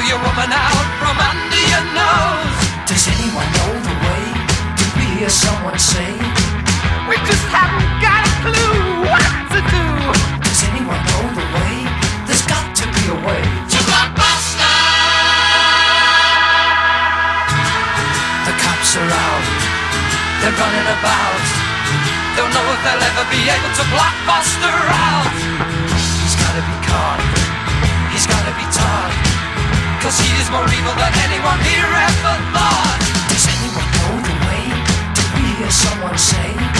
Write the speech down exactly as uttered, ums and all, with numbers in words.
your woman out from under your nose. Does anyone know the way? Did we hear someone say? We just haven't got a clue what to do. Does anyone know the way? There's got to be a way to Blockbuster. The cops are out, they're running about. Don't know if they'll ever be able to Blockbuster out. He's gotta be caught, he's gotta be taught, 'cause he is more evil than anyone here ever thought. Does anyone know the way? Did we hear someone say?